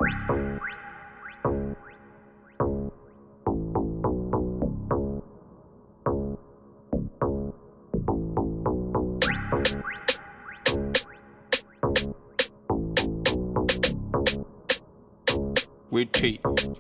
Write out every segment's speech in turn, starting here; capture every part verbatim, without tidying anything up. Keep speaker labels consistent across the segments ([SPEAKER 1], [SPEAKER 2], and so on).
[SPEAKER 1] Wait, wait.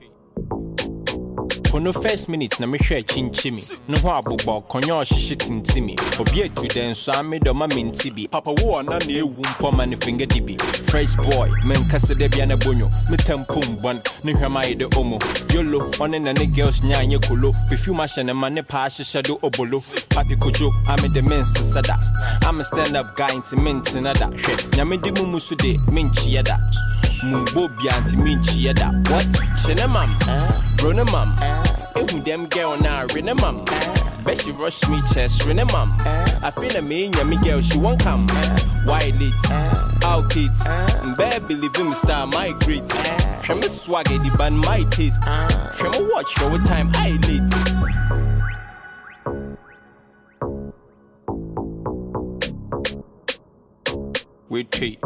[SPEAKER 1] For no first minute, na me share chinchimi. No ho abobo konyo shishit intimi. Obi etu den so ame do ma mintibi. Papa wo na na ewu mpo ma ne finger dibi. Fresh boy, men kase de bia na bonyo. Me tempum bon, ne hwama ye de omo. Yolo, one na ne girls nya anye kolo. Perfume a shene ma ne pa shisha do obolo. Papi kojo, ame de men sisada. I'm a stand up guy into mint nada. Nya me di mumu su de minchi yada. Mumbo bianti minchi yada. What? Shene mam, bro ne mam. Ehu dem girl na rene mam. Bet she rush me chest rene mam. I feel a me nya me girl she won't come. Why late? How kids? Bad believe in me star my great. She me swaggy the band my taste. She me watch for what time I late. Wait, wait.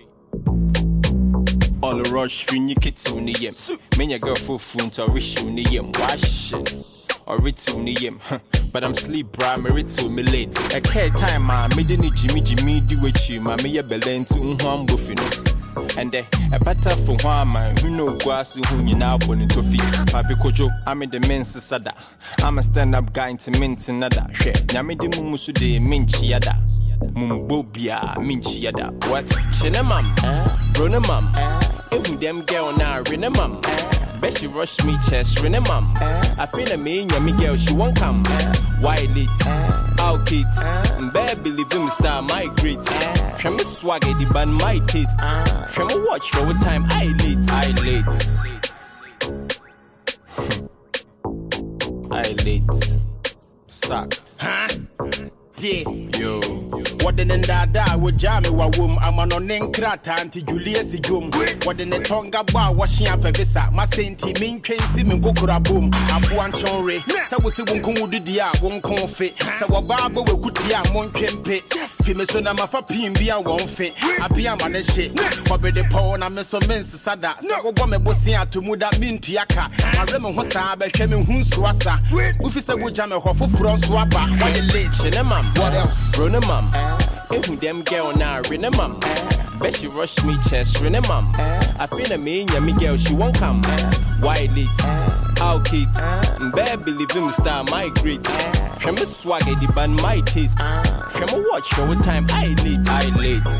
[SPEAKER 1] All the rush, fin you kids on the yem. Me your girl for phone to wish you the yem. Washing or return the yem. But I'm sleep, bra, me return me late. A care time, ma, me didn't Jimmy Jimmy do with you, ma, me a belen to un buffino. And eh, a better for one man who know grass who you now born into feet. Papi Kojo, I'm in the men's sada. I'm a stand up guy into mint another. Share, Yamidi Mumusu de Minchi Yada. Mumbobia, Minchi Yada. What? Chenemam, Ronemam. Ewu dem girl na rene mam. Bet she rush me chest rene mam. I feel a me nya me girl she won't come. Why late? How kids? Bad believe in me star my great. She me swaggy the band my taste. She me watch for what time I late. I late. I late. Suck.
[SPEAKER 2] Huh? Yeah.
[SPEAKER 1] Yo.
[SPEAKER 2] What the Nanda would jam wa womb, I'm an onencrata anti Julius Jum. What the Tonga bar washing up a visa, my sainty mean train simming gokura boom. I'm one chonre, so we see one could dia, one confit. So a barber will good ya, one kempe. Fimisona mafa pimbia won't fit. I be a man shit. But be the pawn, I'm so men's sada. So go me bosia to muda min tiaka. I remember what's a be sheming who's swassa. If it's a good jam of front swapper, why you late? Chenemam, what else? Ronemam. Ehu dem girl na rene mam. Bet she rush me chest rene mam. I feel a me nya me girl she won't come. Why late? How kids? Bad believe in me star my great. She me swaggy the band my taste. She me watch for what time I late. I late.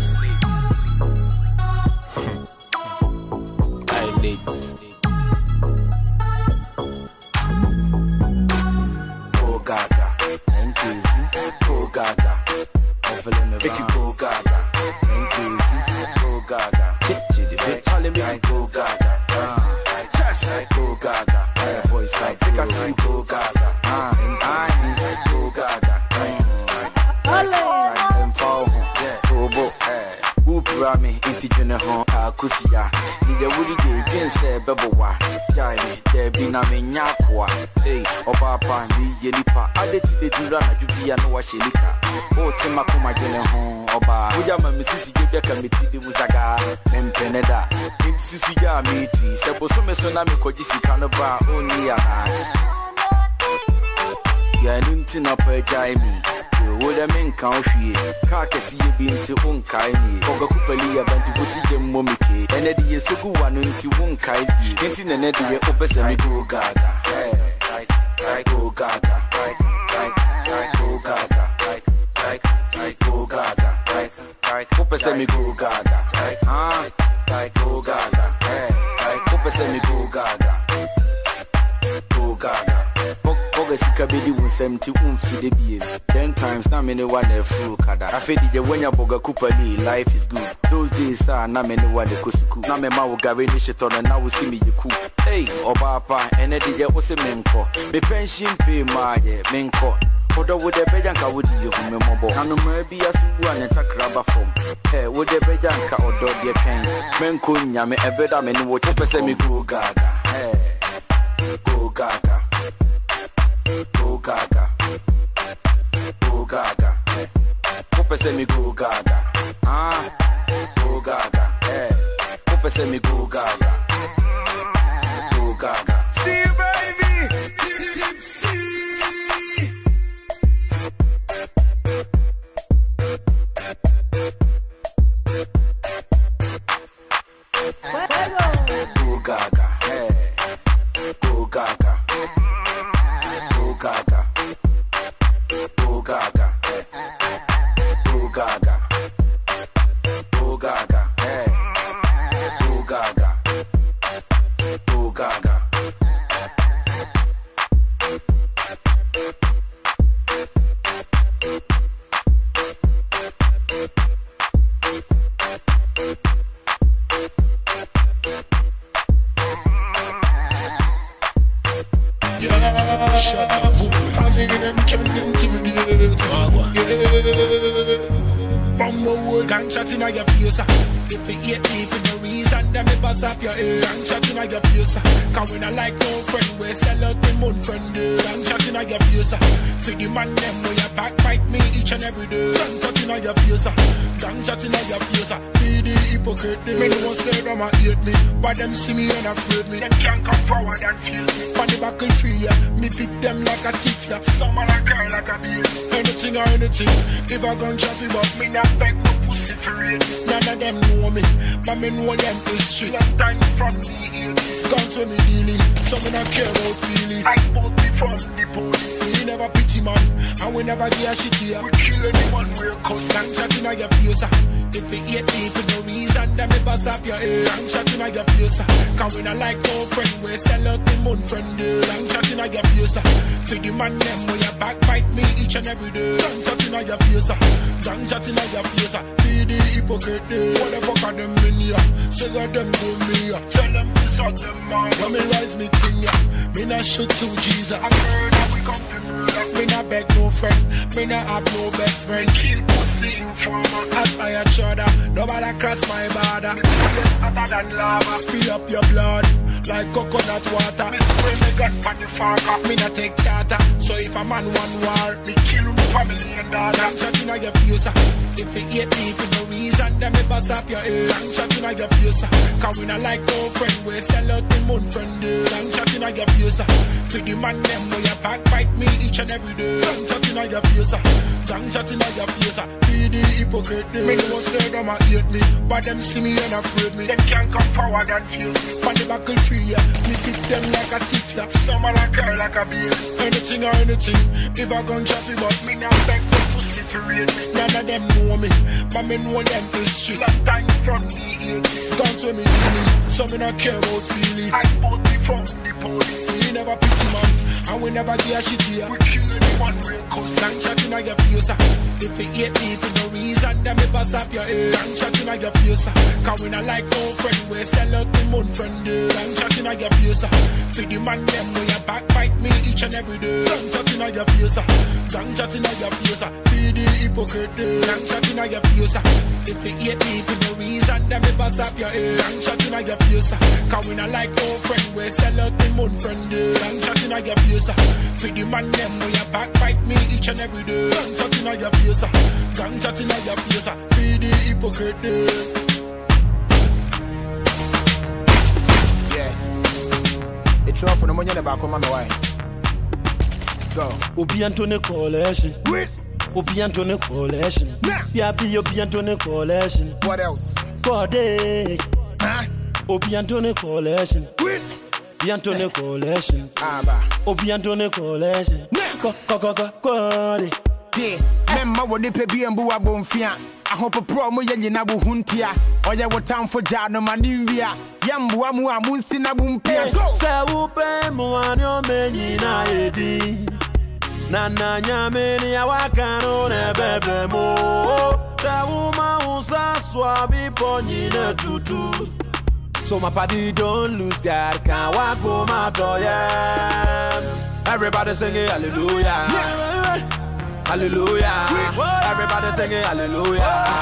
[SPEAKER 2] I late.
[SPEAKER 3] Oh Gaga, and crazy. Oh Gaga. Make you go gaga, and crazy, go gaga. Chitty, bitch, calling me go gaga. Just like go gaga. Boys like think I see go gaga. And I go gaga. And fall, yeah, go bo. Whoop rami, inti jene hon akusia. Nige wuli je gense bebowa. Jai there be na me nyakwa. Hey, opapa ni yelipa. Adeti de jura na jubia no washelika. Oh, Tima Kuma Jene hon oba. Uja ma misisi jebia kamiti de muzaga. Mempeneda. Misisi ya miti. Sebo sume sona mi kojisi kanaba. Oni ya na. Ya ninti na pejai mi. Woda men kanhwie ka kesi ye bi nti unkai ni oga kupali ya banti busi je momike ene di yesuku wanu nti unkai di nti nene di ye opese mi go gaga hey like go gaga like like go gaga like like go gaga like like opese mi go gaga like ah like go gaga hey like opese mi go gaga go gaga. Oga sika bedi wunsem ti umfi de bie. Ten times na many one e fru kada. Afedi je wenya boga kupali, life is good. Those days are na many one e kosuku. Na me ma wo gare ni shitono na wo see me yiku. Hey, oba pa ene de je wo se menko. Me pension pay ma ye menko. Odo wo de bejanka wo di yehu me mobo. Nanu ma bi asu an takraba form. Hey, wo de bejanka odo de ken. Menko nya me ebeda me ni wo chepese me go gaga. Hey, go gaga. Go gaga, go gaga. Ope se mi go gaga, ah, go gaga. Hey, ope se mi go gaga.
[SPEAKER 4] chatting on your face. If you hate me for no reason, then me bust up your ear. Gang chatting on your face. Cause when I like no friend, we sell out the moon friend. Gang chatting on your face. For the man them where you backbite me each and every day. Gang chatting on your face. Gang chatting on your face. Be the hypocrite. Me no one say them a hate me, but them see me and afraid me. Them can't come forward and face me. On the buckle free, yeah. Me pick them like a thief, yeah. Some a like girl like a baby. Anything or anything. If I gun chop it, but me not beg no pussy for it. None of them know me, but me know them is street. Long time from the eighties. Guns when me dealing, so me not care about feeling. I spoke me from the police. We never pity man, and we never get a shit here. We kill anyone we're cuss. Gang chatting on your face. If you hate me for no reason, then me bust up your ear. Gang chatting on your face. Cause we not like no friend, we sell out the moon friend. Gang chatting on your face. For the man them where you backbite me each and every day. Gang chatting on your face. Gang chatting on your face. Be the hypocrite. What the fuck are them in here? Say that them do me. Tell them to suck them out. When me rise me thing ya. Me not shoot to Jesus. I'm murder, we come from murder. Me not beg no friend. Me not have no best friend. Kill pussy informer. As I a shudder. Nobody cross my border. Me hotter than lava. Spill up your blood like coconut water. Me spray me gun on the fire. Me not take charter. So if a man want war, me kill my family and daughter. Gang chatting on your face. If you hate me for no reason, then me bust up your ear. Gang chatting on your face. Cause we not like no friend, we sell out the moon friend. Gang chatting on your face. For the man them where you backbite me each and every day. Gang chatting on your face. Gang chatting on your face. Be the hypocrite. Me no say them a hate me, but them see me and afraid me. Them can't come forward and face me. On the buckle free, yeah. Me pick them like a thief, yeah. Some a like girl like a baby. Anything or anything. If I gun chop it, but me not beg no pussy for real me. None of them know me, but me know them is street. Long time from the eighties. Guns when me dealing, so me not care about feeling. I spoke me from the police. We never pity man, and we never get a shit here. We kill anyone real cuss. Gang chatting on your face. If you hate me for no reason, then me bust up your ear. Gang chatting on your face. Cause we not like no friend, we sell out the moon friend. Gang chatting on your face. For the man them where you backbite me each and every day. Gang chatting on your face. Gang chatting on your face. Be the hypocrite. Gang chatting on your face. If you hate me for no reason, then me bust up your ear. Gang chatting on your face. Cause we not like no friend, we sell out the moon friend. Gang chatting on your face. For the man them where you backbite me each and every day. Gang chatting on your face. Gang chatting on your face. Be the hypocrite. Yeah. It's rough for the money about come on my way. Go.
[SPEAKER 5] Obi Antone Coalition.
[SPEAKER 4] Wait.
[SPEAKER 5] Obi Antone Coalition.
[SPEAKER 4] Nah.
[SPEAKER 5] Yeah, be Obi Antone Coalition.
[SPEAKER 4] What else?
[SPEAKER 5] Code.
[SPEAKER 4] Huh?
[SPEAKER 5] Obi Antone Coalition.
[SPEAKER 4] Wait.
[SPEAKER 5] Obi Antone Coalition.
[SPEAKER 4] Aba.
[SPEAKER 5] Obi Antone Coalition. Co co co co code.
[SPEAKER 4] Yeah. Memma woni pe bi embu abonfia. Ahopopo mo ye nyina bo huntia. Oye wo tamfo ja no manimvia. Yambu amu amunsi na bumpia.
[SPEAKER 5] Se wo pe mo anyo menyi na edi. Na na nyame ni awaka no na bebe mo. Se wo ma unsa swabi ponyi na tutu. So my party don't lose God, can't walk home out of yeah. Everybody singing hallelujah, hallelujah. Everybody singing hallelujah,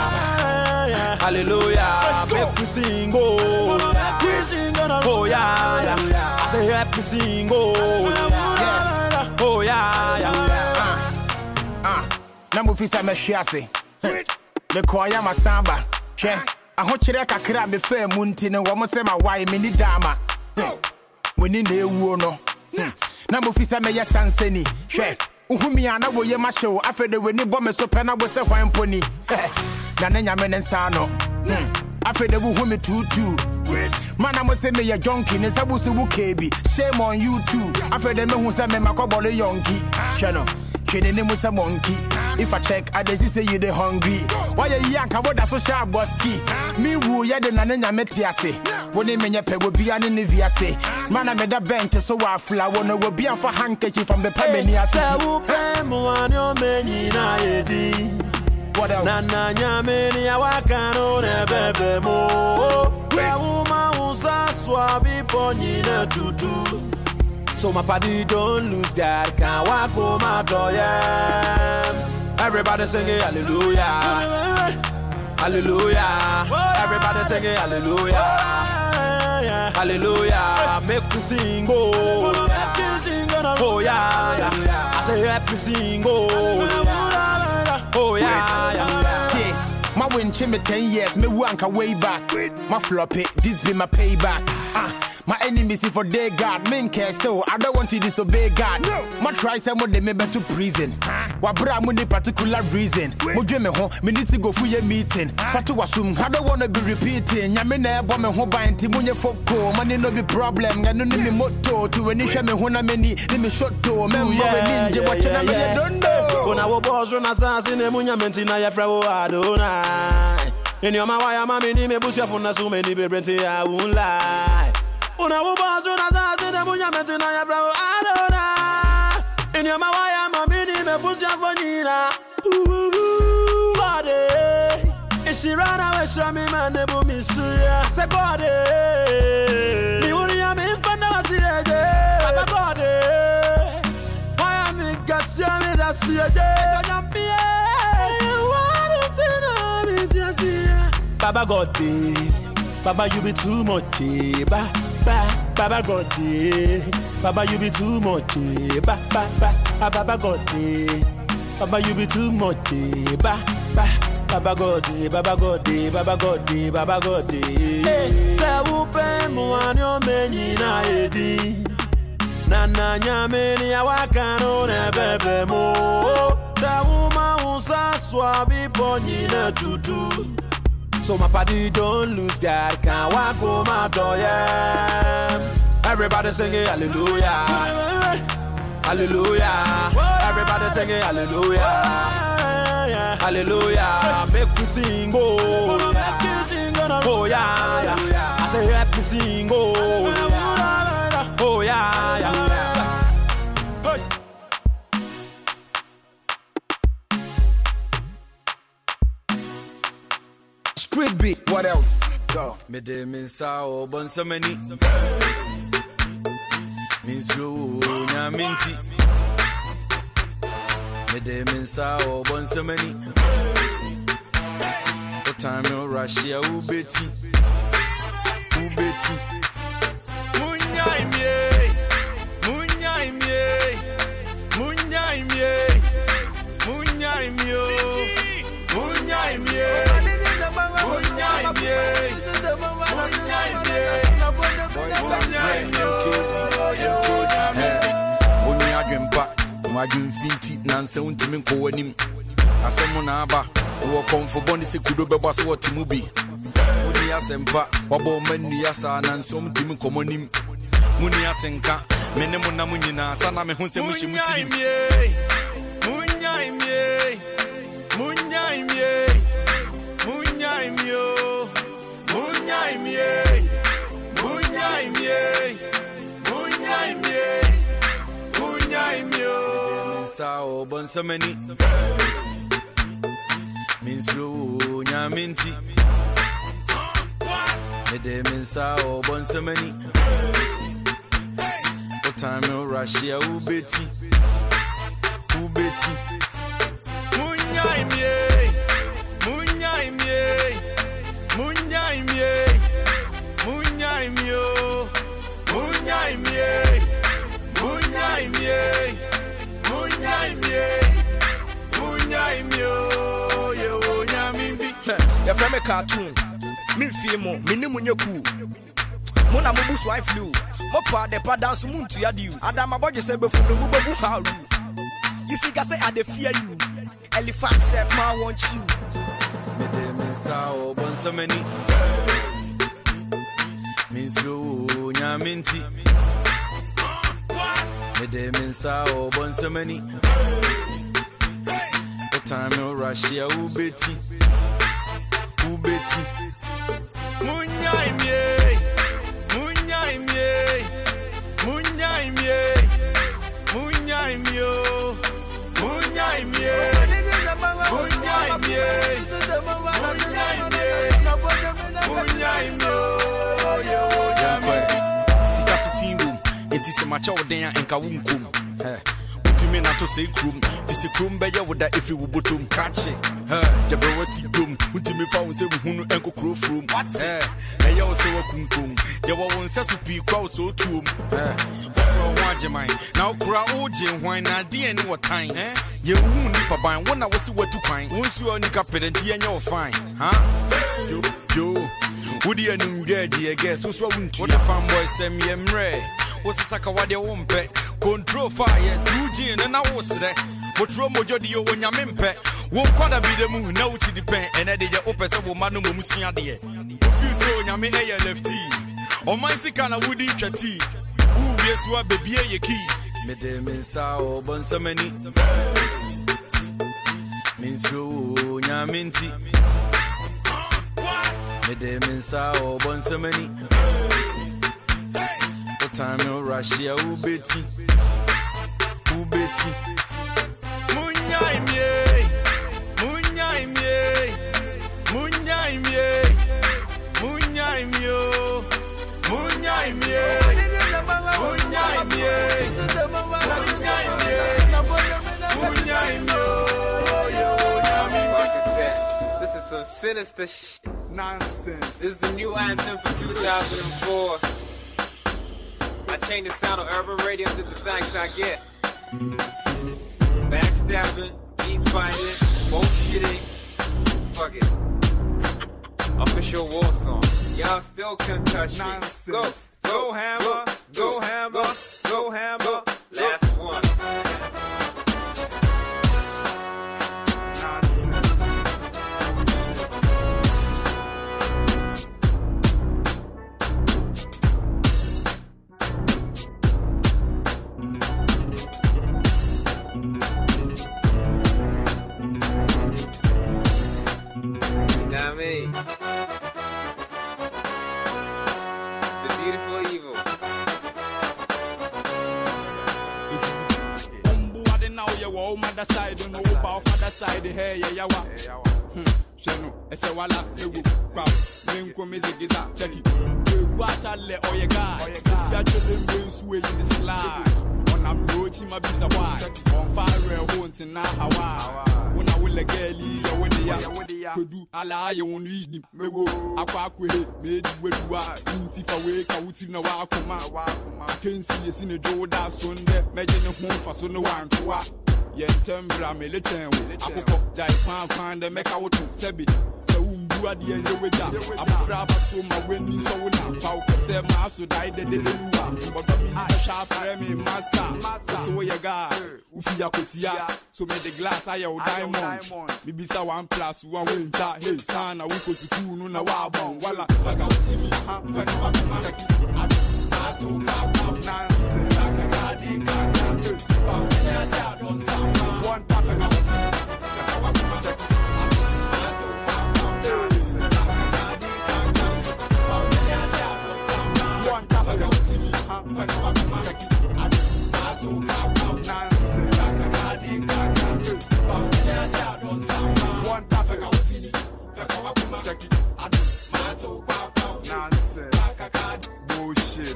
[SPEAKER 5] hallelujah. Make me sing oh, oh yeah, yeah. I say help me sing oh, yeah, oh yeah, yeah.
[SPEAKER 4] Ah, namu fisa me shiase. Me kwaya masamba, che. I hope you kakra me fair munti no wo say my why me ni dama. We ni na ewu no. Na mo fi say me ya sansani. Hwe. Uhumi ana wo ye ma show afede we ni bo me so pe na bo say kwan poni. Na na nya me nsa no. Afede wo hu me tutu. Man mo say me ya junkie ne sabusu bu kebi. Shame on you too. Afede me hu say me makobole yonki. Hwe no. Hwe ne mu say monkey. If I check, I just say you the hungry. Why you yank about that social boski? Me woo ya the nana metiase. When they mean your peg will be an inviase. Man, I made a bench so I flower no will be for handkerchief from the Pamania. What else?
[SPEAKER 5] Nana Yamini, I can't own a bebe mo. Where woman was a swabby pony tutu. So my party don't lose God, can't walk home out of yeah. Everybody singing hallelujah, Hallelujah. Everybody singing hallelujah. Hallelujah. Make me sing, oh. Oh yeah, yeah. I say happy sing, oh. Oh yeah, yeah.
[SPEAKER 2] My win me ten years, me wank way back. My floppy, this be my payback. Ah. My enemies see for their God, men care so I don't want to disobey God. No, my try some of them member to prison. Wa bra mo ni particular reason. Mo dwe me ho, me need to go for your meeting. Fatu wasum, I don't wanna be repeating. Nya me na ebo me ho ban ti munye foko. Money no be problem, ga no ni me moto. To when you share me ho na me ni, ni me shot to. Me mo we ninja watch na me don't know.
[SPEAKER 5] When I wo boss run assassin e munya menti na ya fra wo Adonai. In your mawaya mami ni me busia funa so many be brenti I won't lie. Una wo boss run assassin e munya menti na ya fra wo Adonai. In your mawaya mami ni me busia fonina. Ooh body. She ran away from me man ne bu mi suya. Se body. Ni wuri ya me fana wasiye. Baba body. See a day, Baba God, Baba you be too much, ba ba. Baba God, Baba you be too much, ba ba ba. Baba God, Baba you be too much, ba ba. Baba God, Baba God, Baba God, Baba God. Say who pay mo anyo meni na edi. Nana nyameni ya wakano nebebe mo Tawuma unsa swabi ponyi na tutu So my party don't lose God Can't walk on my door, yeah. Everybody singing hallelujah Hallelujah. Everybody singing hallelujah Hallelujah. Make me sing, oh. Oh yeah, yeah. I say let me sing, oh. Oh yeah, yeah. Hey.
[SPEAKER 2] Street beat, what else? Go.
[SPEAKER 3] Me de minsa o bon so many. Minsu nya minti. Me de minsa o bon so many. O time no Russia u beti. U beti. Munyai mie. Munyai mie. Munyai mie. Munyai mio. Munyai mie. Munyai mie. Munyai mie. Munyai mio. Munyai adwempa. Mwadwemfinti nanse untimi nko wanim. Asemu na aba. Wo konfo se kudo beba so wotimu bi. Muni asempa. Wabo manu yasa nanse untimi komonim. Muni atenka. Mene mu na munyina sana me hunse mu shimu tiri. Munyai mie. Munyai mie. Munyai mio. Munyai mie. Munyai mie. Munyai mie. Munyai mio. Sao bon so many. Minsru nyaminti. Mede minsao bon so many. O time no Russia u beti. U beti. Munyai mie. Munyai mie. Munyai mie. Munyai mio. Munyai mie. Munyai mie. Munyai mie. Munyai mio. Yo nyamimbi.
[SPEAKER 6] Ya frame cartoon. Mi fimo, mini munyeku. Mona mubusu I flew. Mopa de pa dance muntu ya diu. Adama boje se be fu no bubu haru. You figure say I dey fear you. Elephant self man want you.
[SPEAKER 3] Me de mensao bon so many. Minsru nyaminti. Me de mensao bon so many. O time no Russia u beti. U beti. Munyai mie. Munyai mie. Munyai mie. Munyai mio. Munyai mie. Munyai mie. Munyai mie. Munyai mio. Yo yambe. Sika su fingu. Enti se macha odenya enka wunkum. Eh.
[SPEAKER 7] me not to say krum. This is krum by your wood if you would to catch it. Her, Jabberwocky dum, who to me found say who uncle crow from. What's eh? I also a kum kum. You won't say to be crow so too. Eh, watch your mind. Now, crow, Jim, why not dear any what time, eh? You won't nip a bind when I was what to find. Once you are nick up and you're fine, huh? Yo, yo, would you know, dear guest, who's what won't you? What a fanboy send me a mre. What's the sack of what they won't bet? Control fire, two gin, and I was there. But Romo Jodio when you're mimpe. Won't quite be the moon, no, it depends. And I did your open several manum musia dear. If you say on your me air lefty, or my sick and I would eat your tea. Ooh, yes, you are baby, a key. Medem in Sao Bonsamani means you, Yaminti. Medem in Sao Bonsamani. Time in Russia, Ubeti, Ubeti, Munyaimye, Munyaimye, Munyaimye, Munyaimyo, Munyaimye, Munyaimye, Munyaimyo, Munyaimyo.
[SPEAKER 8] This is some sinister sh-
[SPEAKER 7] nonsense.
[SPEAKER 8] This is the new anthem for two thousand four. I changed the sound of urban radio to the thanks I get. Backstabbing, deep fighting, bullshitting. Fuck it. Official war song. Y'all still couldn't touch me. Go, go hammer, go hammer, go hammer. Last one. Me. The beautiful evil.
[SPEAKER 5] Now you were mother side, no about father side, hey, yeah, hmm, Shano, as a walla, you will crowd, Linko Mizigiza, Jackie, you water le or your guy, Yachel brings way in the slide. I'm roaching my visa wide on fire, won't in Hawaii. When I will a girlie, or when they are, could do a lie, you won't read him. Maybe I quack with it, made where you are. If I wake, I would in a walk. I can't see us in a Joda Sunday, imagine a home for so no one to walk. Yet, Tembra, military, I could die, find and make out to Sebi. At the end of the day, I'm proud of so my winning so now. How to say my so died the day you are. But I shall frame in massa. So you got Ufia Kutia. So make the glass I owe diamond. Maybe so one plus one winter. Hey, son, I will go to school no now. Walla, I got to me. I don't one perfect. Bullshit.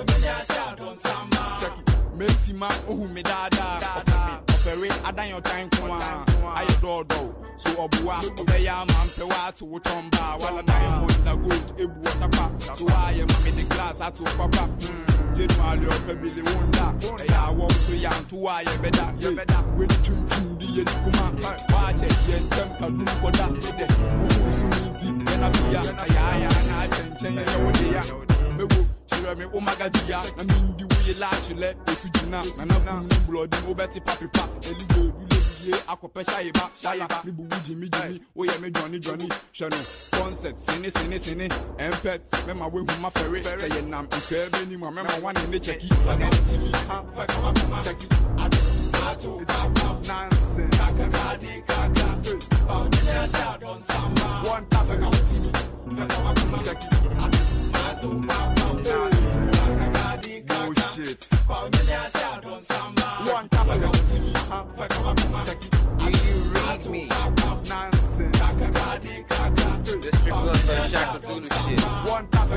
[SPEAKER 5] Mercy man, oh me dada. Operate, I done your time for one. I adore though. So Obua, Obeya man, Pewa to Wotomba, while a diamond, the good, a water pop. So I am in the glass, I took papa. General, your family won't die. I walk so young to I am better. You better when you tune the command. Watch it, and temper do for that. Who is deep, then I fear. I am not change. Me Omagadia, I mean, the way latch let the Sujina, and I'm blood, no better papi pap, Eligo, Akopesha, Shayaba, Mibuji, Midi, we are Johnny Johnny, Shano, concert, Sine, Sine, Sine, and pet, Memma with my ferry, say, and I'm fair, any more, Memma one in the checky, I got to me, I don't know, nonsense, Kakadi, Kaka, found the on Samba, one perfect opportunity, bullshit. One tap
[SPEAKER 8] you read me?
[SPEAKER 5] Nonsense.
[SPEAKER 8] This strip club for Shaka Zulu shit.
[SPEAKER 5] One tap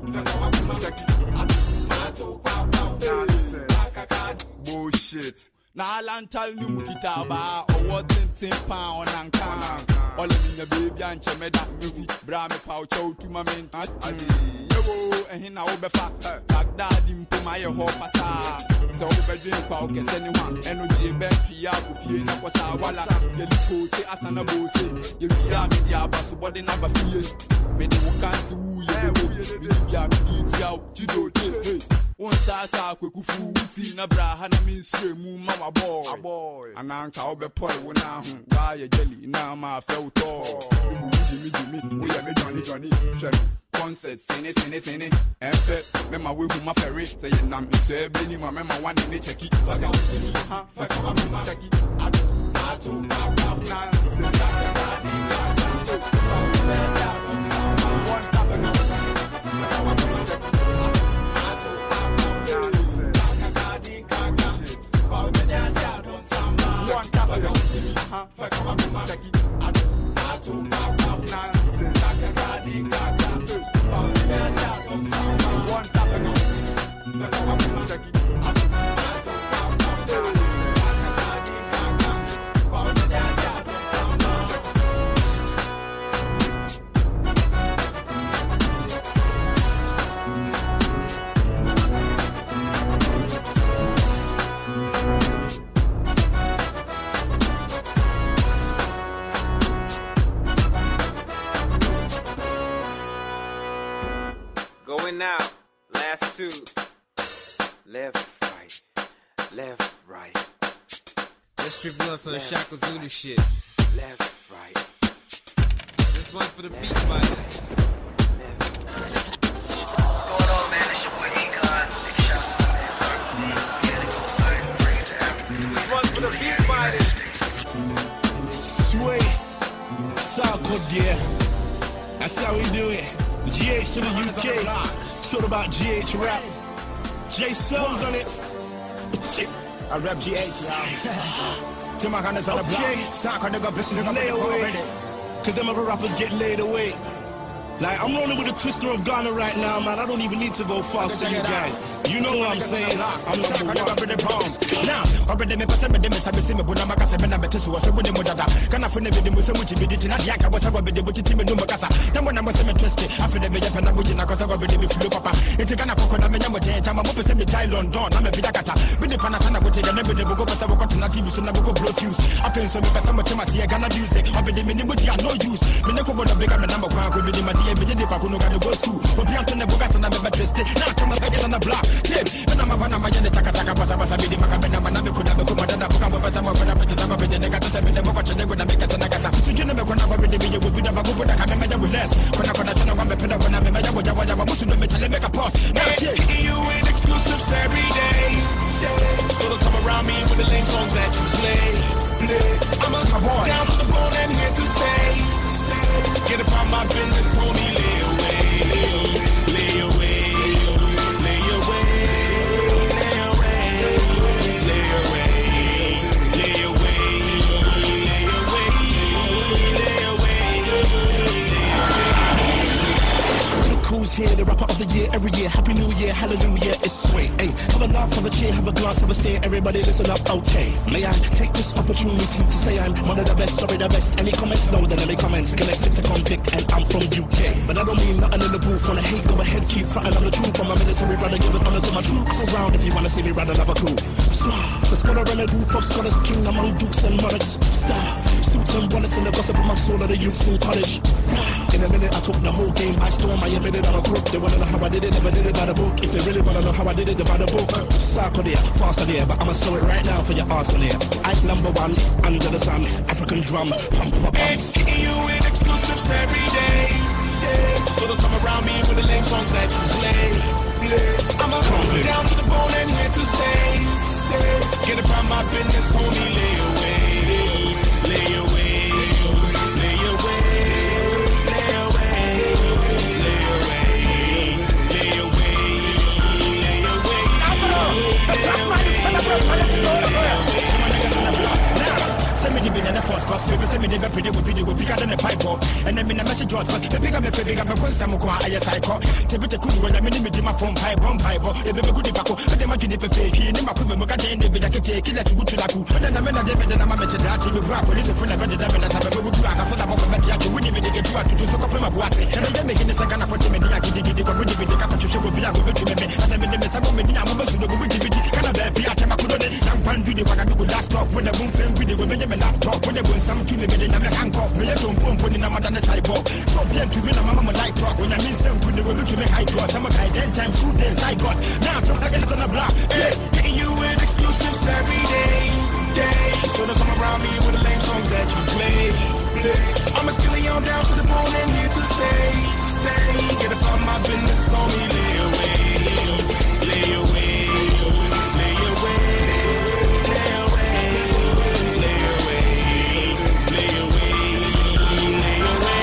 [SPEAKER 7] Bullshit. Na alantal ni mukita ba owo tintin pound anka. All in your baby and chemeda miti bra me pa chow to my men. Yo and hina obefa Baghdad impo my ho pasa. So obedrin pa o kese ni wan energy be fia ku fie na kwasa wala. Ye liko te asana bose. Ye bia me dia baso body na ba fie. Me de wokanti wu ye we bia me dia chido te. One sasa kwekufu uti na bra hana minsre mu ma wa boy ananka obe poi wona hu wa ye jelly na ma fe uto jimi jimi we ya me johnny johnny check concert sene sene sene efe me ma we hu ma ferry say nam se be ni ma me ma wan ni check it fa down ha fa ka ma check it ato ato ka ka na se da da di ga one tap and one tap I don't see me, huh? Fuck up my check it. I don't, I don't, I don't, nonsense. I can ride it, got that. Fuck me, that's how I don't sound. One tap I don't see me, fuck up my check it. I don't, I don't, I don't, nonsense. I can ride it, got that. Fuck me, that's how I don't sound.
[SPEAKER 8] Going out, last two.
[SPEAKER 3] Left, right, left, right.
[SPEAKER 8] Let's triple us on the Shaka Zulu shit.
[SPEAKER 3] Left, right.
[SPEAKER 8] This one's for the beat fighters.
[SPEAKER 9] What's going on, man? It's your boy Akon. Big shouts to my man Circle D. We had to go side and bring it to Africa the way that we do it here in the United States.
[SPEAKER 10] Sweet. Circle D. That's how we do it. G H to the U K. It's all about G H rap. J Cells on it.
[SPEAKER 2] I rap G H, y'all. To my hands on the block. Sock on the go business.
[SPEAKER 10] Lay away. Cause them other rappers get laid away. Like, I'm rolling with a twister of Ghana right now, man. I don't even need to go fast to you guys. You know what I'm saying? I'm number one.
[SPEAKER 2] Now, already me pass me dem say me see me buna makasa me na me tesu was when me dada. Kana fune be dem say muchi be dit na dia ka was go be de buchi me no makasa. Then when I was me twist, I feel me yep na muchi na cause go be de me flu papa. It kana for na me nyamo ten time mo pese me tie London na me vida kata. Be de pana sana buchi na be de go pesa go continent T V so na go blow fuse. After so me pesa mo tema see Ghana music. I be de me ni muchi no use. Me ne ko bo no big me number kwa ko be de ma die me de pa ko no ga go school. Obi antone buga sana me twist. Na come say na block. And I'm a man, I'm a taka taka pasa pasa bidi makabena mana me kuda me kumada na buka pasa mo fana pete sama bidi ne kata se me mo kwa chene kuda me kata na kasa sujune me kona bidi me yewu bida bagu buda kame me jawu less kona kona tuna wa me peda kona me me jawu jawu jawu musu me chale make a pause
[SPEAKER 10] getting you in exclusives every day so to come around me with the lame songs that you play play I'm a boy down to the bone and here to stay get upon my business homie lay away lay away Who's here, the rapper of the year, every year, happy new year, hallelujah, it's sweet, ayy, have a laugh, have a cheer, have a glass, have a stare, everybody listen up, okay, may I take this opportunity to say I'm one of the best, sorry the best, any comments, no, then any comments, connected to convict, and I'm from U K, but I don't mean nothing in the booth, wanna hate, go ahead, keep frontin' on the truth, I'm a military brother, give it honor to my troops, around if you wanna see me run another coup, the scholar and a group of scholars, king among dukes and monarchs, star, suits and wallets and the gossip amongst all of the youths in college, in a minute I took the whole game by storm, I admitted I'm a crook, they wanna know how I did it, never did it by the book, if they really wanna know how I did it, by the book, Sarko there, faster there, but I'ma slow it right now for your arse on there, I'm number one, under the sun, African drum, pump, pump, pump, getting you in exclusives every day, so don't come around me with the lame songs that you play, play, I'm a convict, down to the bone and here to stay, stay, get about my business, homie, lay away, lay away, lay away.
[SPEAKER 2] Send me the bin and the force cause me send me the pretty with video with bigger than the pipe and then me na message you big up me big up me kon sam ko aye psycho te bete ku when me me di my phone pipe bomb pipe e be be ku di bako e de ma dwene pe fe hi ni ma ku me mo ka den de be ja kete kila ti gutu la ku na me na de be na ma me te da ti me bra police fu na be de da be na sa be bu du aka so da bo be ti ati wudi me de ke tu atu so ko pe ma bu ase e de me gine sa kana for de me ni akidi gidi ko wudi me de ka pa chu go bi a go be tu me me asa me de me sa go me ni a mo be su do go wudi bi kana be bi ate ma ku do de na pan du de kwa do go last talk with the boom fame with the go me laptop with the boom sam tu me de na me handcuff me ye don pom pon na ma da na cyborg so bien tu me na mama my light talk when I mean some good go to me high draw some guy ten times two days I got now I'm talking on the block yeah getting you with exclusives every day day so they come around me with the lame songs that you play play I'm a skilly on down to the bone and here to stay stay get up on my business on me lay away lay away lay away lay away lay away lay away lay away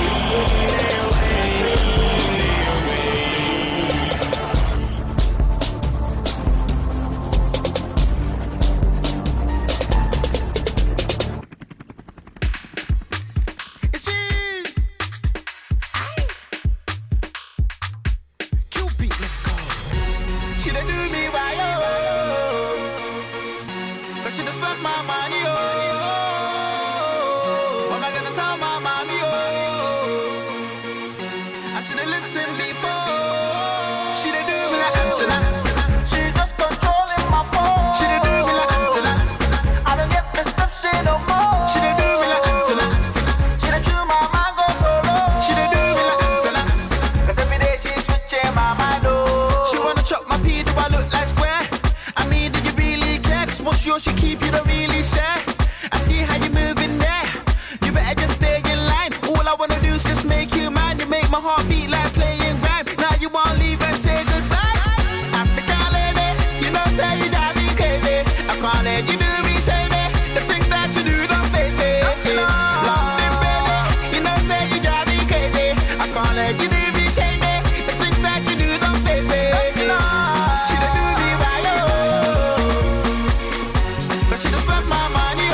[SPEAKER 11] She keep you don't really share. I see how you moving there. You better just stay in line. All I wanna do is just make you mine. You make my heart beat like playing rhyme. Now you won't leave and say goodbye. African lady, you know say you drive me crazy. I can't let you do me shady. The things that you do don't faze me. London baby, you know say you drive me crazy. I can't let you do me shady. The things that you do don't faze me. She don't do me right, oh. She just spent my money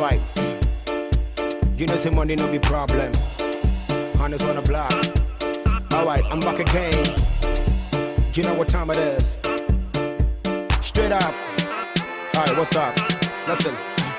[SPEAKER 2] Alright. You know, say money no be problem. Honest on the block. Alright, I'm back again. You know what time it is. Straight up. Alright, what's up? Listen.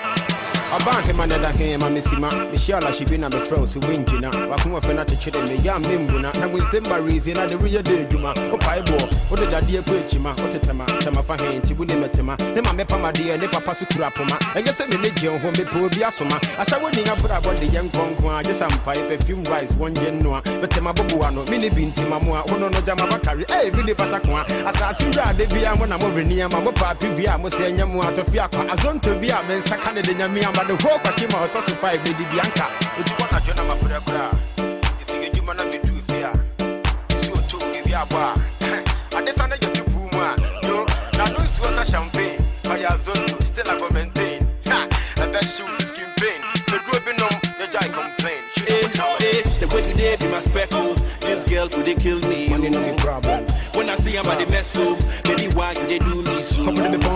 [SPEAKER 2] A bank man that came, my missy man. Michelle, she been on the froze, so winking. I come off and not to chill me. Yam Mimbuna, and with Simbaris in the real day, Juma. Oh, Piebo, what did I dear Quitchima? What a tema, Tama Fahin, Tibunemetema, the Mamma dear, the Papa Sukurapoma. I guess I'm in the jail home before Biasoma. I shall win up about the young Conqua, just some pipe, a few rice, one genoa, but Temabuano, Mini Bin Timamua, one no Jamabakari, eh, Billy Patakwa. As I see that they be a one over near my papa, Via, Mosiamu out of Fiaka, as on to be a man, Sakana de Yamia. The whole Pakima or Tossify with the Bianca. If you want to join a Mapura, if you get you man be too fair, it's your two give you a bar. And this under your two puma, you now lose was a champagne. I have done to still have a maintain. Ha, a best shoot is skin pain. The group in them, the guy complain.
[SPEAKER 12] It's the way you did be my speckle. This girl could they kill me.
[SPEAKER 2] Money no problem.
[SPEAKER 12] When I see about the mess up, baby, why you they do me so?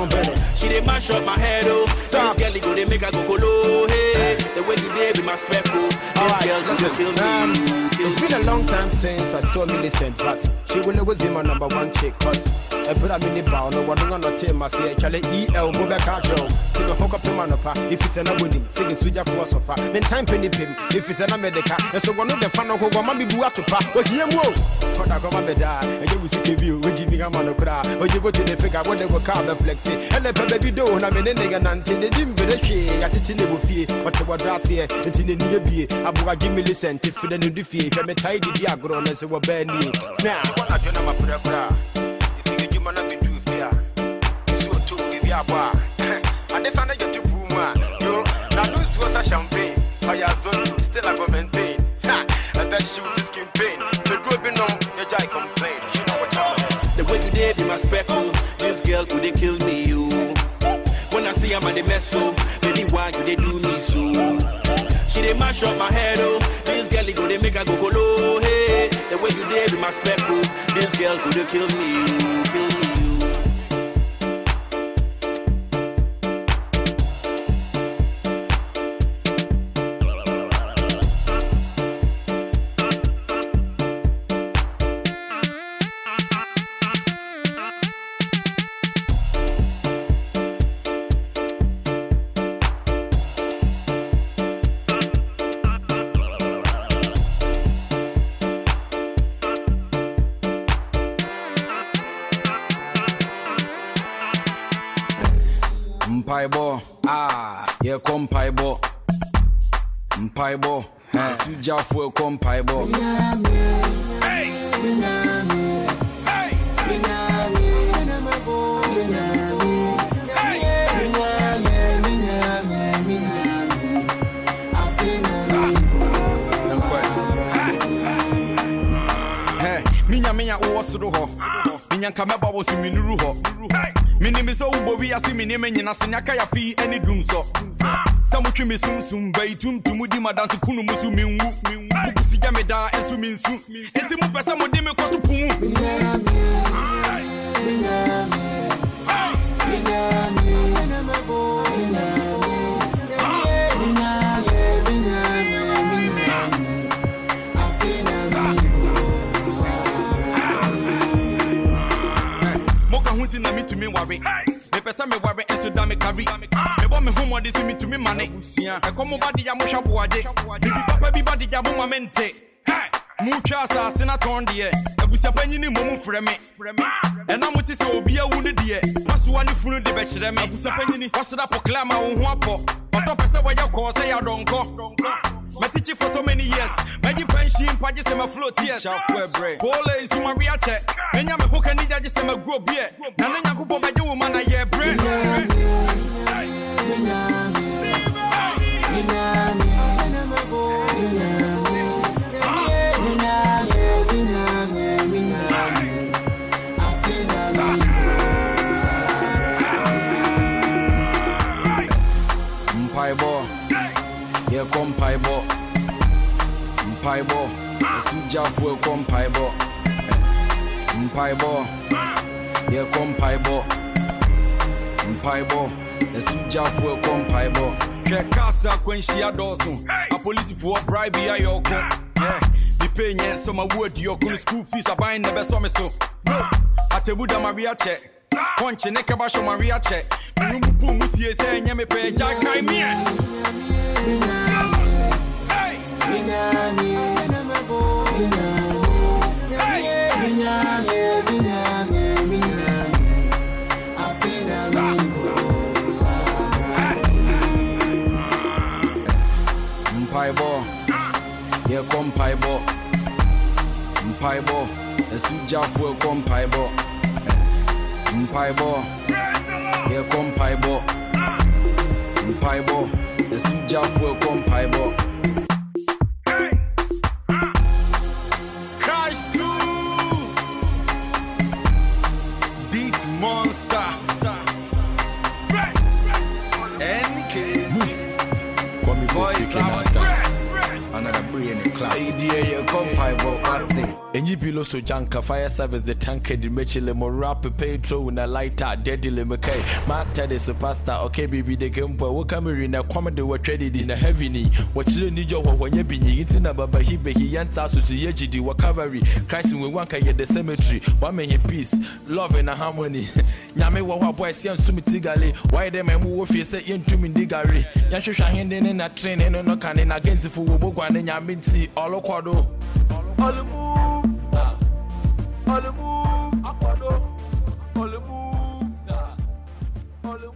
[SPEAKER 12] She they mash up my head, oh. This girl go they make her go colo. Hey, the way you did be my speckle. This girl could kill me.
[SPEAKER 2] Um, it's been a long time since I saw Millicent, but she will always be my number one chick. Cause I put a mini bow, no one on the team. I say, Charlie E L, go back out, Joe. To the hook up to Manopa. If it's an abudi, sing a suja for so far. Then time penny pim. If it's an America, and so one of the fan of who want to be Buatupa. But here, whoa. But I come and die, and you will see the view with Jimmy Gamanokra. Or you go to the figure when they were carbon flexi. And the baby do, and I'm in the nigga until they didn't be the key. I did in the buffet, but the what does here, until the nigga be. I give me listen, if the new defeat, I'm a tidy diagram as a bandy. Now, I don't know my brother. You might not be too fair. So to give you a bar. And this under your two puma. You now lose was a champagne. I have done to still I go maintain. Ha! I bet shoot is skin pain. The good be known, your guy complain. You know what time it is.
[SPEAKER 12] The way you did be my speckle. This girl could they kill me, you. When I see I'm at the mess up, baby, why could they do me so? She they mash up my head, oh. This girl go they make her go colo. Hey, the way you did be my speckle. This girl could they kill me, you. Kill me.
[SPEAKER 3] Mpaibo, ah, yeah, come paibo. Mpaibo, eh, suja fue come paibo. Hey, hey, minya minya uwa suruho, minya kameba wosi minuruho. Minimi so ubovi asi minime nyina sinyaka ya fi any doom so. Samu twi mesum sum bai tum tumudi madanse kunu musu minwu. Bukusi jame da ensu minsu. Enti mu pesa mo de me kwato pumu. Na me to me worry. Me pesa me worry and so damn me carry. Me want me home this me to me money. I come over the yamusha boade. Me be papa be body jabu mamente. Mucha sa sina ton die. Abusia panyi ni momu frɛ me. And I'm with say obi a wunu die. Maso wani funu de be kyerɛ me. Abusia panyi ni wasada proclaim wo ho apɔ. Oso pesa wa yakɔ say ya donko. My teacher for so many years. Many pension pages in my float here. Pole is my real check. Many of who can need that just in my group here. None of you go by the woman I hear bread. Mpaibo. Yeah, come paibo. Mpaibo. Suja fue come paibo. Mpaibo. Yeah, come paibo. Mpaibo. Suja fue come paibo.
[SPEAKER 7] The casa when she a dozen. A police for bribe ya yoko. Yeah, the paying yes, so my word, your school fees are buying the best of me so. No, at the Buddha Maria check. Punch a neck about Maria check. You put Musi saying, Yami pay Jack. I mean, Mpaibo, yeah, come Paibo, Mpaibo, a suja for come Paibo, Mpaibo, yeah, come Paibo, Mpaibo, a suja for come Paibo. Crash two, beat monster, any case, come boy, another brain in class. Idea you come Paibo, what's it? And you below so janka fire service the tanker the mechile mo rap petro in a lighter deadly McKay. Mark Teddy superstar okay baby the game boy what camera in a comedy were traded in a heavy knee. What you need your when you be in a baba he be he yanta so see G what cavalry. Christ we want can get the cemetery. One man in peace, love and harmony. Nyame wa boy see sumitigale. Why them and move face say into me digare. Yashusha hindin in a train and no can in against the fool and yaminti all okwado. All the move, all the move, akwado, all the move, all the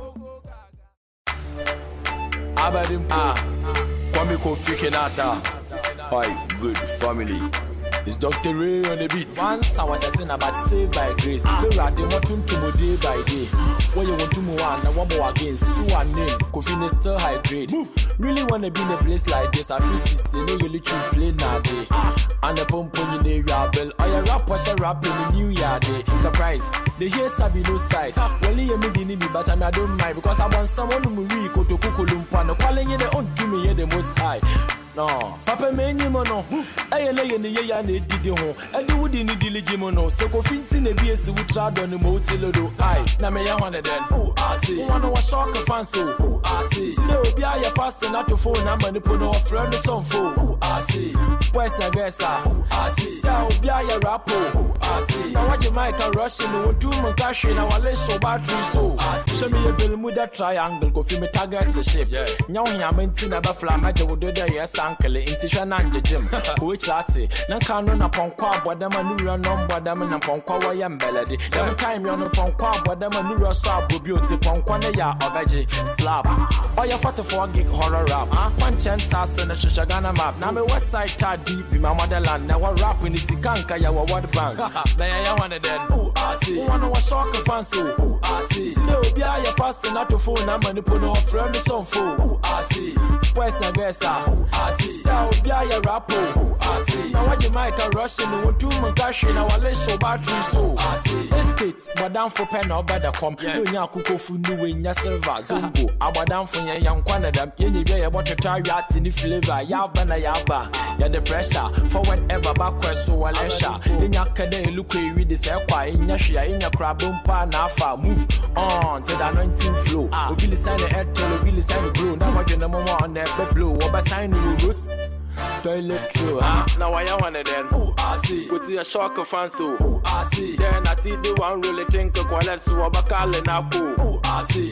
[SPEAKER 7] move. Abadim ah, Kwame Kofi Kenata. Hi, good family. It's Doctor Ray on the beat. Once I was a sinner, but saved by grace. The rad, they want to move day by day. What you want to move on, and one more again. Sue and name, Kofi is still high grade. Really wanna be in a place like this. I feel see, no, you literally play now day. And the pump on the rabble. Or your rap was a rap in the new year day. Surprise, they hear Sabi no size. Well, you may be but I don't mind because I want someone who will go to Kukulumpa. Calling in the own to me, the most high. No, Papa many mono. I lay in the year and did you home. And you wouldn't need diligimono. So go fintin a B S would try on the motilo. I, Namaya one of them. Oh, I see. One of a shock of fancy. Oh, I see. No, be I fast enough to phone number and put off friend or some fool. Oh, I see. West Nagasa. Oh, I see. So be I a rapper. Oh, I see. Now what you might a Russian or two montash in our list of battery. So I see. Show me a Bermuda triangle. Go film a target to ship. Now I maintain a buffalo. I would do the yes. Uncle into Shannon Jim, which latte, Nankano upon Qua, but them a new run on Badam and upon Qua Yam Bellady. Every time you're on upon Qua, but them a new swab beauty upon Quanaya or veggie slap. Or your photo for a gig horror rap, huh? One chance and a Shagana map. Now, my west side tar deep in my motherland. Now, what rap in the Sikanka, your water bank. There I want it then. Oh, I see. One of a shock of fancy. Oh, I see. No, be I fast enough to phone number and put off friend or some fool. Oh, I see. West Nagasa. Oh, I see. So be a rapper. Oh, I see. Now what you might a Russian or two montash in our list of battery. So I see. Estate, but down for pen or better come. You know, Kuko Funu in your server. Zumbo. Our down for your young Canada. You need to about to try out in the flavor. Yabana Yaba. You're the pressure for whatever backwards so a lesser. In your cadet, look where you read this airquire in your share in your crab bumper. Nafa. Move on to the anointing flow. We'll be sign the air, we'll be sign the blue. Now what you number one there, but blue. What by sign rules? Toilet true, huh? Now I want it then. Oh, I see. Put your shock of fancy. Oh, I see. Then I see the one really think of what else was back all in a pool. Oh, I see.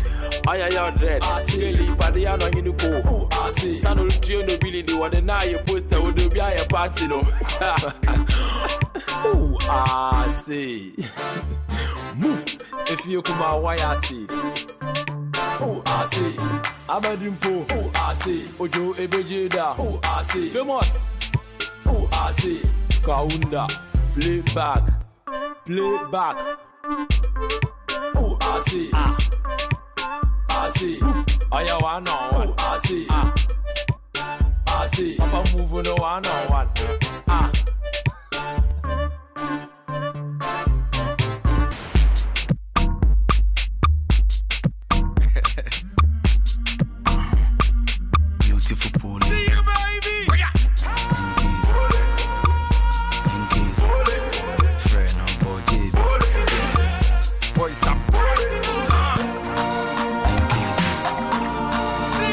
[SPEAKER 7] I am your dread. I see. But the other in the pool. Oh, I see. San will trio no Billy do what the night you poster would be a party, no. Oh, I see. Move. If you come out, why I see. Oh, I see. Abadimpo. Oh, I see. Ojo Ebejeda. Oh, I see. Famous. Oh, I see. Kaunda. Play back. Play back. Oh, I see. Ah. I see. I want one. Oh, I see. Ah. I see. Papa move no one on one. Ah.
[SPEAKER 3] Beautiful pool.
[SPEAKER 7] See you, baby.
[SPEAKER 3] Enkies. Enkies. Friend on board, Boys up. Enkies.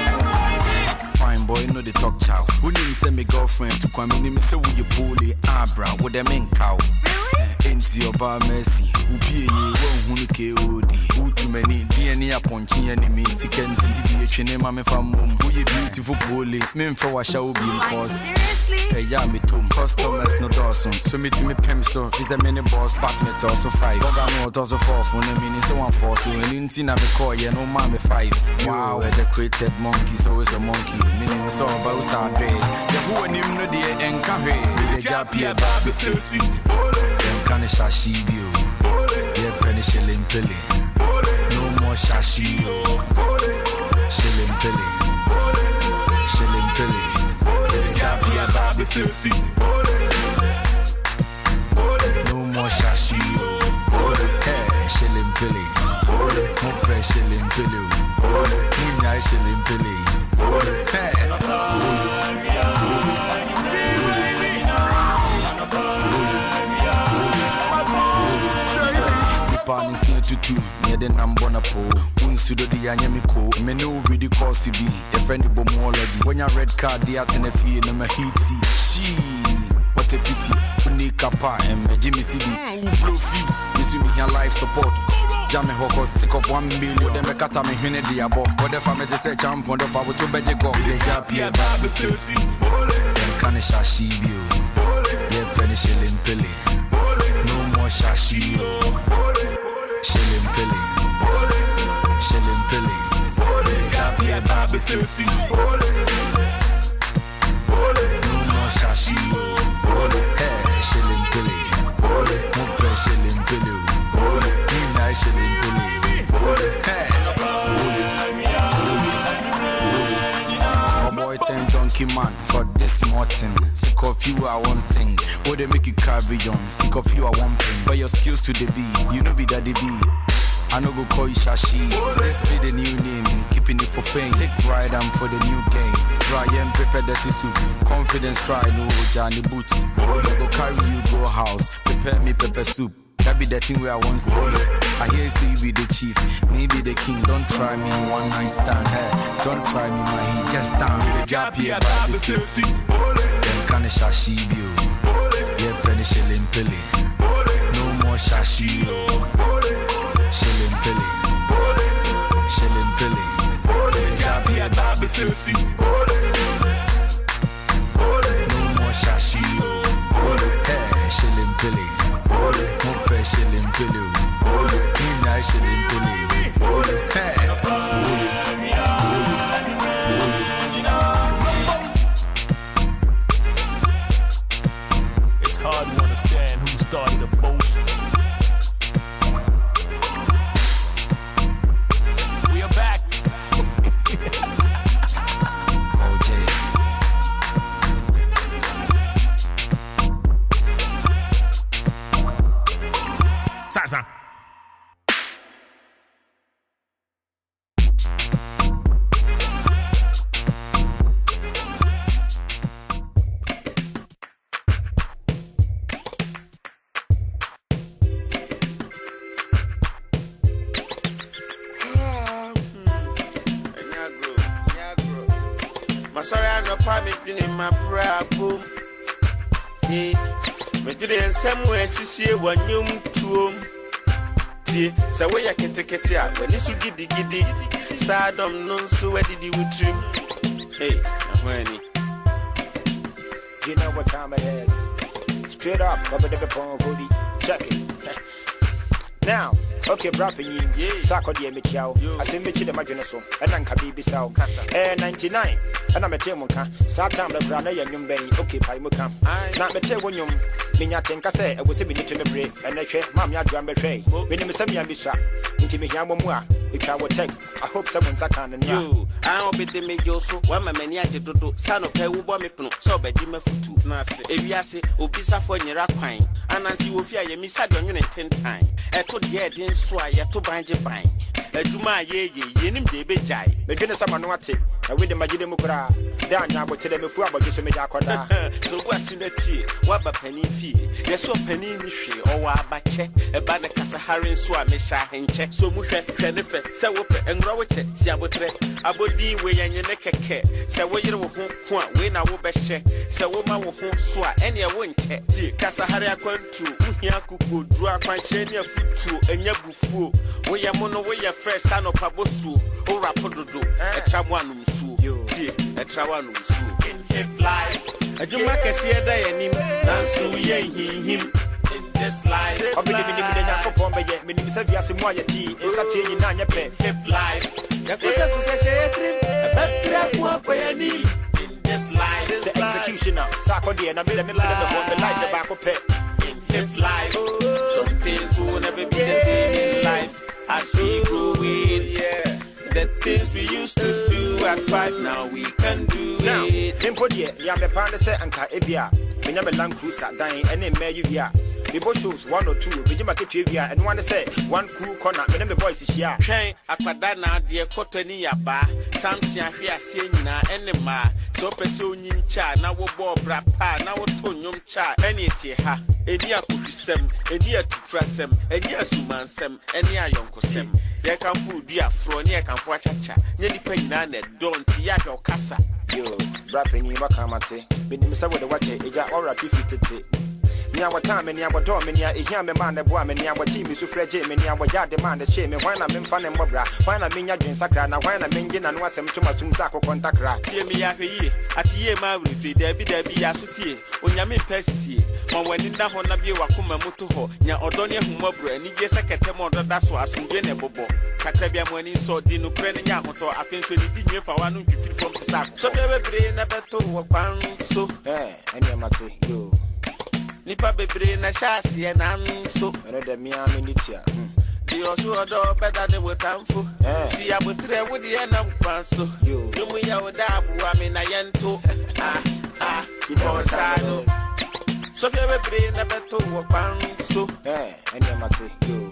[SPEAKER 3] boy no they talk chow. Who name say me girlfriend to come in me say we you pulley abra with them in cow. Enti oba mercy. Who pay ye won who K O D. Who too many D N A upon chi enemy sikenti be a chine mame fam mum. Who you beautiful pulley. Me for wa shall be cause. Hey ya me too customers no dawson. So me to me pem so is a mini boss back me also five. Oga no also four for no meaning so one four so anything I me call yeah no man me five. Wow, the created monkey so is a monkey. Meaning so about our day. The who and him no the encahe. The japia baby filthy. Them kind of shashi bio. Yeah, penny shilling pilly. No more shashi. Shilling pilly. Shilling pilly. The japia baby filthy. No more shashi. Hey, shilling pilly. More press shilling pilly. Munya shilling pilly. Hey. Pan is here to two, near the number on a pole. Who's to the Yanyamiko, me no really cause you be a friendly bomology. When your red card, the out in a field, I'm a heat. She, what a pity, Unika Pa and my Jimmy City. Who blow fuse? You see me here life support. Jammy Hoko, sick of one million, then me cut me in the abo. What if I made a say champ on the far to Beji go? The Japia Baby Filthy, then can a shashi view. Yeah, penny shilling pilly. No more shashi. Shilling pilly. Shilling pilly. Japia Baby Filthy. No more shashi. Hey, shilling pilly. No play shilling pilly. Midnight shilling pilly. Hey. My boy ten donkey man for this morning. Sick of you I won't sing. What they make you carry on. Sick of you I won't ping. But your skills to the B. You know be that the B. I no go call you Shashi. This be the new name. Keeping it for fame. Take pride and for the new game. Brian prepare dirty soup. Confidence try no Johnny boot. I go carry you go house. Prepare me pepper soup. That be the thing where I want to say. I hear you say you be the chief, maybe the king. Don't try me one night stand. Hey, don't try me my heat, just dance. The Japia Baby Filthy. Them kind of shashi bio. Yeah, penny shilling pilly. No more shashi. Shilling pilly. Shilling pilly. The Japia Baby Filthy. No more shashi. Hey, shilling pilly. More press shilling pilly. Midnight shilling pilly. Hey.
[SPEAKER 13] It's hard to understand who started the post. We are back.
[SPEAKER 3] O J.
[SPEAKER 13] Sasa.
[SPEAKER 14] Sorry, I'm not probably in my prayer boom. Eh, me do the same way, see when you to him. See, so where you can take it out when it's giddy giddy. Stardom, no, so where did you trim? Hey, I'm ready.
[SPEAKER 15] You know what time it is? Straight up, cover the phone, hoodie. Check it. Now, okay, brapping you, Sako de Michel. I say Michi the Maginaso, and Anka Bibi Sao, eh, ninety-nine, and I'm a Temuka, Satam the Brana and Bay, okay, Paimuka. Not the Tewonium, Minya Tenka say, I was a minute to me brave, and I say, Mamma Drambe Tray, when you miss me and Bisha, into me Yamua, which I will text. I hope someone's a can and you.
[SPEAKER 14] I'll be the Majoso, one man, Yaki to son of Pewu Bomipno, so by Jimmy Futu. tenase ewiase obisafo nyera kwan anansi wo fi aye misa de onwene tentan eto de edin so aye to banje ban aduma ye ye yenim de bejai
[SPEAKER 15] medwene sama no ate na we de magide mu kura da anya abotire mefu abodwo so meja akoda
[SPEAKER 14] to gwasi na tie waba pani fie yeso pani ni hwe owa abache eba ne kasa hare so a mesha henche so mu hwe hwe ne fe se wo pe enwra wo che si abotre abodi we yenye ne keke se wo yire wo ho ko a we na wo be hye se wo ma wo ho so a ene e wo nche tie kasa hare akwantu uhia kuku dru akwanche ne afutu enya bufuo wo ye mo no wo ye fresh anopa bosu o rapododo e tramo anum su tie e trawo anum su in hip life aduma kese da yanim nanso ye hihim in this life
[SPEAKER 15] obidi bidi bidi nyakopon be ye menim se viase mu ayati esatie yi na nya pe
[SPEAKER 14] hip life yakosa kusa sheyetrim abatra ku akoyani in this life
[SPEAKER 15] the executioner sako de na me me me me life back up
[SPEAKER 14] in his life some things will never be the same in life as we grow in yeah the things we used to do at five now we can do
[SPEAKER 15] now,
[SPEAKER 14] it
[SPEAKER 15] tempo de ya me pan se anka ebia menya me Land Cruiser dan ene meyu via the boss shows one or two be market via and one say one cool corner me me boys share
[SPEAKER 14] twen akwada na de koto ni yaba samsi ahwe ase nyina ene ma so pese onyin cha na wo bo bra pa na wo to nyom cha ene tie ha eni akofisem eni atutrasem eni asumansem eni ayonkosem ye kan fu dua fro ne ye kan fu achacha nye nipa nyina na don ti ya hwe okasa
[SPEAKER 15] yo rapping yi makamate benim se wo de wache eja ora fifty Nia wa time nia wa do me nia ehia me man de boa me nia wa team so freje me nia wa ya de man de she me hwan na me mfa ne mbobra hwan na me nya dwen sakra na hwan na me nge na no asem tuma tum sa kokonta kra
[SPEAKER 14] tie me ya hwe yi ati ye ma wuri fi da bi da bi ya so tie onyame pesisie ma wani nda ho na bi wakoma muto ho nya odo ne humabro ani ge sekete mo odo da so asumbe ne bobo kakra bia mo ani so di no pre ne nya hoto afenso ni di nwe fa wa no twitiri from sa so be bebre na beto wo kwan so
[SPEAKER 15] eh eni amate yo
[SPEAKER 14] nipa bebre na shasi e nanso
[SPEAKER 15] ene de mia minitia
[SPEAKER 14] di oso odo beda de wotamfo si abotre wodi e na kwanso yomu ya oda abuwa me na yento ah ah ibosano so fe bebre na beto wo kwanso
[SPEAKER 15] eh ene amate yo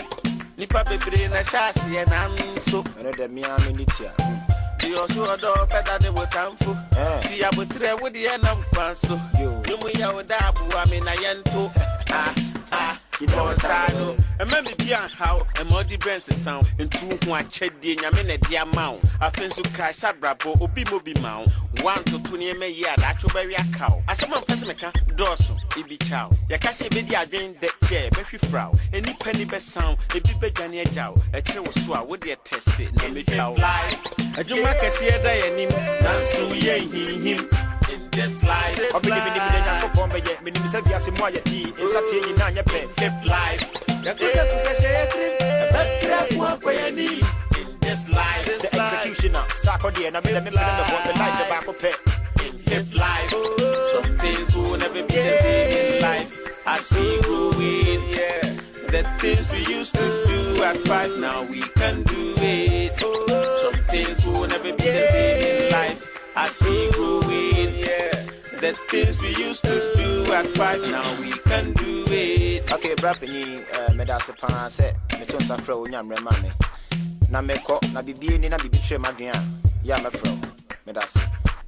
[SPEAKER 14] nipa bebre na shasi e nanso
[SPEAKER 15] ene de mia minitia
[SPEAKER 14] di oso odo beda de wotamfo si abotre wodi e na kwanso yomu ya oda abuwa me na yento ah ah ibosano ememi bia how emodi brands sound into hu achede nyame na dia mawo afenso kai sabrabo obi mobi mawo one to two ne me ya da cho ba wi akaw asema mpese meka doso ibi chao yakase be di adwen de che be hwifraw eni pani be sound ebi be dwane ajaw e kire wo so a wo de test na me twaw adwuma kase da yanim nanso ye hihim in this life
[SPEAKER 15] obidi bidi bidi nyakopon be ye menim se viase mu ayati esatie yi na nya pe
[SPEAKER 14] hip life yakosa kusa sheyetrim abatra ku akoyani in this life
[SPEAKER 15] the executioner sako de na me me me me life back up
[SPEAKER 14] in his life some things will never be the same in life as we grow in yeah the things we used to do at five now we can do it some things will never be the same in life as we grow in yeah the things we used to do at five now we can do it
[SPEAKER 15] okay brapeni me da se pan se me ton sa fra onyamre ma me na me ko na bibie ni na bibi tre madwen a ya me fra me da se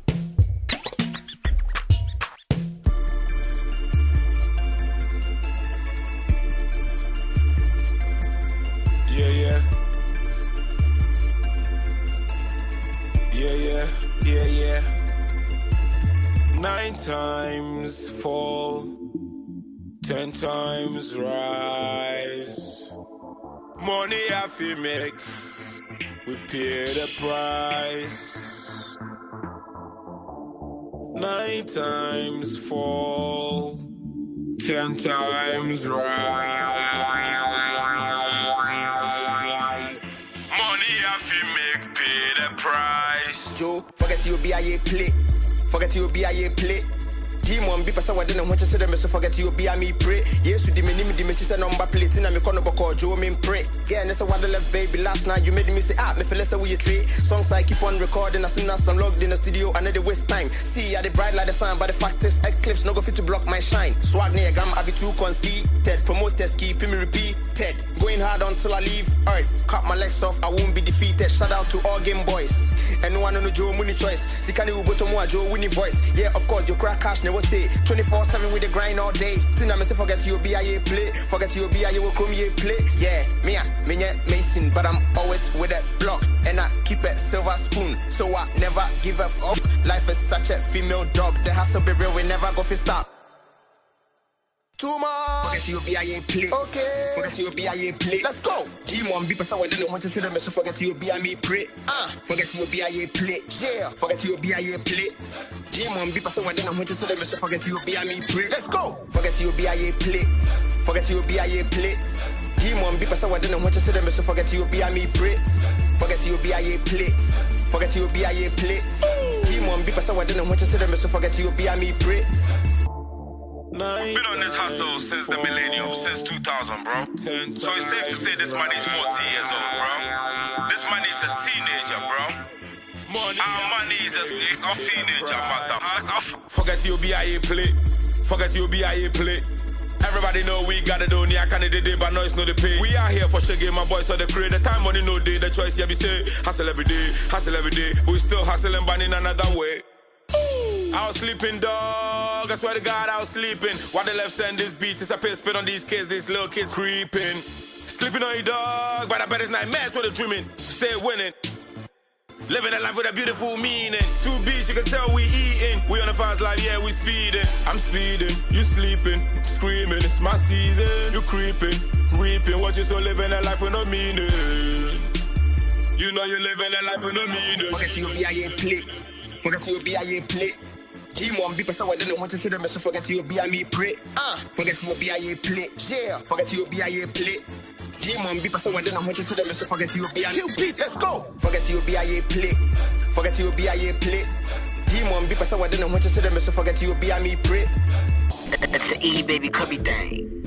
[SPEAKER 16] yeah yeah yeah yeah yeah yeah nine times fall, ten times rise. Money I feel make, we pay the price. Nine times fall, ten times rise. Money I feel make, pay the price.
[SPEAKER 17] Joe, forget you be a ye play. Forget you be a ye play. Demon be pasa wade na ho chese dem so forget you be a me pray. Yesu di menim di me chese number plate na me kono boko jo me pray. Girl, nessa wade left baby last night you made me say ah me feel say we a trade. Songs I keep on recording as soon as I'm logged in the studio I need to waste time. See I the bright like the sun but the fact is eclipse no go fit to block my shine. Swag near gam I be too conceited. Promoters keep me repeated. Going hard until I leave earth. Cut my legs off I won't be defeated. Shout out to all game boys. And no one on the Joe Money choice. Sikani Ubotomo Joe Winnie voice. Yeah, of course, your crack cash never stay. twenty-four seven with the grind all day. Tina me say forget your B I A play. Forget your B I A will come here play. Yeah, me me Mason, but I'm always with a block. And I keep a silver spoon. So I never give up. Life is such a female dog. The hustle be real, we never go for stop. Too much. Forget your B I A play. Okay. Forget your B I A play. Let's go. Demon be person we don't want to see them so forget your B I A play. Ah. Forget your B I A play. Yeah. Forget your B I A play. Demon be person we don't want to see them so forget your B I A play. Let's go. Forget your B I A play. Forget your B I A play. Demon be person we don't want to see them so forget your B I A play. Forget your B I A play. Forget your B I A play. Demon be person we don't want to see them so forget your B I A play.
[SPEAKER 16] Been on this hustle since the millennium, since two thousand, bro. So it's safe to say this money's forty years old, bro. This money's a teenager, bro. Our money is a, a teenager, mother. Forget your B I A play. Forget your B I A play. Everybody know we got it on, yeah, I can't day, but no, it's not the pay. We are here for shaggy, my boys, so the create the time, money, no day, the choice, yeah, we say, hustle every day, hustle every day, but we still hustling, but in another way. I was sleeping, dog. I swear to God, I was sleeping. While the left send this beat, it's a piss spit on these kids, these little kids creeping. Sleeping on you, dog, but I bet it's nightmares for the dreaming. Stay winning. Living a life with a beautiful meaning. Two beats, you can tell we eating. We on the fast life, yeah, we speeding. I'm speeding, you sleeping, screaming. It's my season. You creeping, reaping. What you so living a life with no meaning. You know you living a life with no meaning.
[SPEAKER 17] Forget your B I A play. Forget your B I A play. Demon be person we don't want to see them so forget your B I A pray. Ah, forget your B I A play. Yeah, forget your B I A play. Demon be person we don't want to see them so forget your B I A. Kill beat, let's go. Forget your B I A play. Forget your B I A play. Demon be person we don't want to see them so forget your B I A pray.
[SPEAKER 18] It's the E baby cubby thing.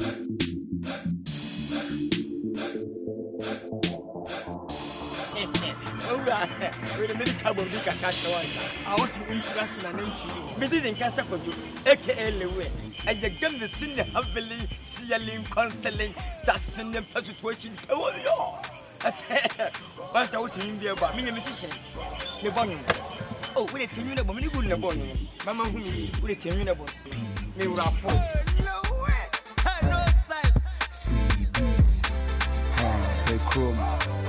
[SPEAKER 6] Alright, with a minute carbon big cash I want to introduce my name to you. Me didn't cash up with you, aka Lewe. And you're going to see the heavily sealing, counseling, Jackson, and persuasion. Oh, no. Once I was in India about me, a musician. The bonnet. Oh, with a team in a woman, you wouldn't have bonnet. Mamma, who is with a team in a bonnet. They were a fool. No way. I know size.
[SPEAKER 3] Say, Chrome.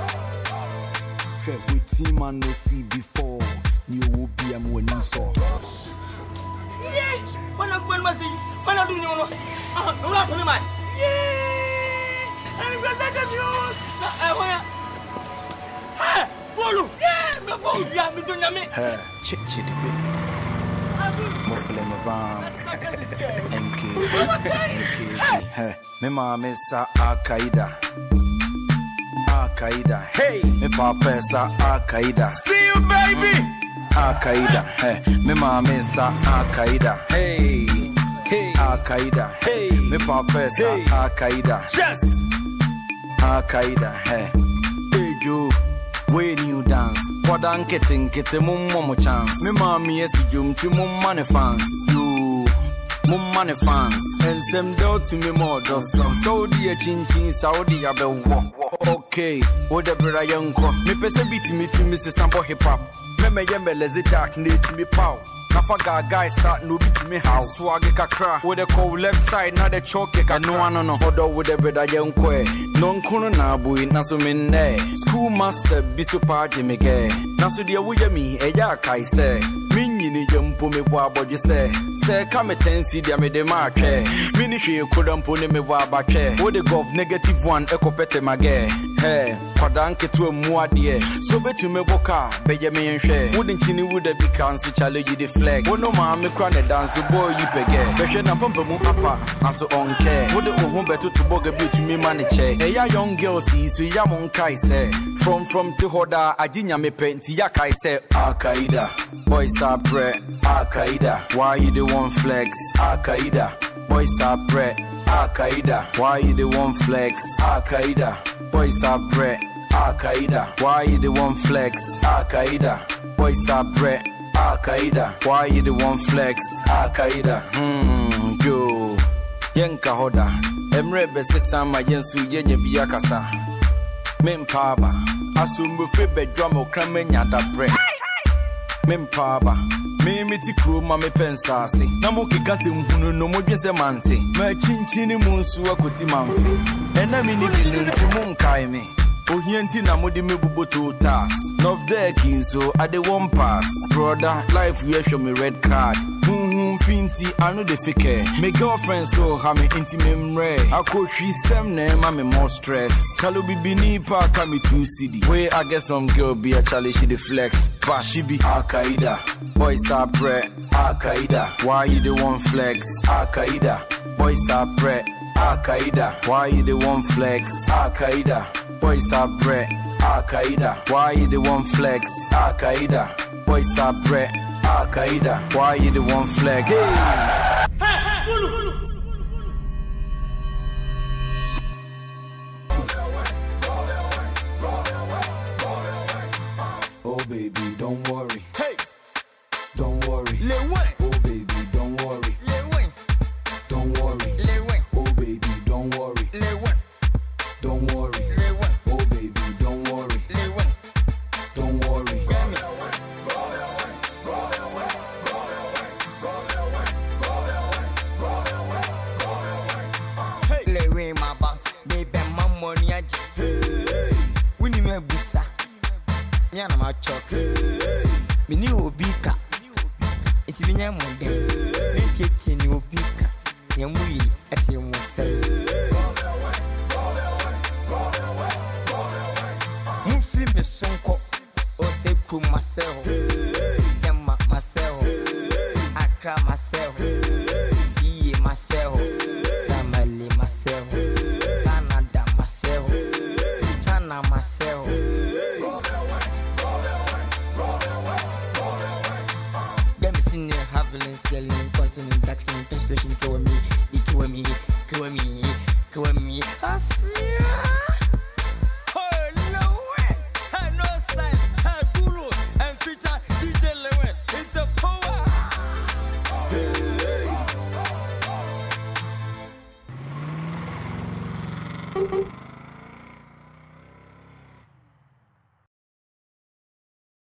[SPEAKER 3] With team and no see before you will be a when you saw.
[SPEAKER 6] Yeah, when I'm going to see, when I'm doing your ah, no, not only man. Yeah, I'm going to take you. I want ha, Bolu. Yeah, me Bolu. Yeah, me doing me.
[SPEAKER 3] Ha, chick chick the baby. Muffle me van. M K, M K. Ha, me mama sa Al-Qaeda. Al-Qaeda, hey, me papa sa Al-Qaeda.
[SPEAKER 7] See you, baby.
[SPEAKER 3] Al-Qaeda, hey, me mama sa Al-Qaeda.
[SPEAKER 7] Hey, hey,
[SPEAKER 3] Al-Qaeda, hey, me papa sa
[SPEAKER 7] hey.
[SPEAKER 3] Al-Qaeda.
[SPEAKER 7] Yes,
[SPEAKER 3] Al-Qaeda, hey, hey you, when you dance, kwadan kitten kitten mum momo chance. Me mama yes you ti mum money fans. You, mum money fans. And some do to me more does some. Saudi a chin chin, Saudi a be wo. Okay, what the brother young co. Me pese beat me to Missus Sample hip hop. Me me yembe lazy dark need to me pow. Nafaga guys start no beat me how. Swag kakra with the call left side now the choke ka no one no. Odo with the brother young co. Non kuno na boy na so me ne. Schoolmaster bi so pa Jimmy ge. Na so de wo yemi e ya kai say. Minyini yempo me bo abodje say. Say come tensi dia me de ma twe. Mini hwe kodampo ne me bo abatwe. Wo the gov negative one ekopete mage. Hey, kwadan ketu mu ade. So betu me boka be ye me nhwe. Wo de nchini wo da bi kan so challenge the flex. Wo no ma me kra ne dance boy you pege. Behwe na pompa mu papa na so on care. Wo de ohun beto to boga bi to me man che. E ya young girl see so ya mon kai say. From from to hoda ajinya me penti ya kai say Al-Qaeda. Boys are pre Al-Qaeda. Why you the one flex? Al-Qaeda. Boys are pre Al-Qaeda. Why you the one flex? Al-Qaeda. Boys are pre Al-Qaeda. Why you the one flex? Al-Qaeda. Boys are pre Al-Qaeda. Why you the one flex? Al-Qaeda. Hmm, yo. Yenka hoda. Emre bese sama yensu yenye biyakasa. Mempaba. Asumbu febe drama kramenya da bre. Mempaba. Me miti crew ma me pensasi. Na mo kikase mhunu no mo dwese mante. Ma chinchini munsu akosi manfe. Ena mi ni binu nti mo nkai me. Ohienti na modi me buboto tas. Love there kinso I the one pass. Brother, life we show me red card. Hmm hmm finti I know the fake. My girlfriend so ha me intimate re. I could she sem name I'm more stress. Kalu bi bini pa kami two C D. Where I get some girl be a challenge she the flex. But she be Al-Qaeda. Boys are pre Al-Qaeda. Why you the one flex? Al-Qaeda. Boys are pre Al-Qaeda. Why you the one flex? Al-Qaeda. Boys are pre Al-Qaeda. Why you the one flex? Al-Qaeda. Boys are pre Al-Qaeda. Why you the one flex? Hey. Hey, Bulu.
[SPEAKER 19] Oh baby, don't worry.
[SPEAKER 6] Hey.
[SPEAKER 19] Don't worry.
[SPEAKER 6] Le way.
[SPEAKER 19] Oh baby, don't worry.
[SPEAKER 6] Le way.
[SPEAKER 19] Don't worry.
[SPEAKER 6] Le way.
[SPEAKER 19] Oh baby, don't worry.
[SPEAKER 6] Le way.
[SPEAKER 19] Don't worry.
[SPEAKER 6] Le way.
[SPEAKER 19] Oh baby, don't worry.
[SPEAKER 6] Le way.
[SPEAKER 19] Don't worry.
[SPEAKER 6] Le way my ba. Baby my money aji. Hey. Wini me busa. Yana ma chok. Me ni obika. Iti me nya monde. Me tete ni obika. Nyamui ati mo say. Mu fi me sonko. O se ku myself. Tema myself. Accra myself. Iye myself. Family myself. Canada myself. China myself. Selling, constant taxing, penetration, kill me, kill me, kill me, kill me. I see.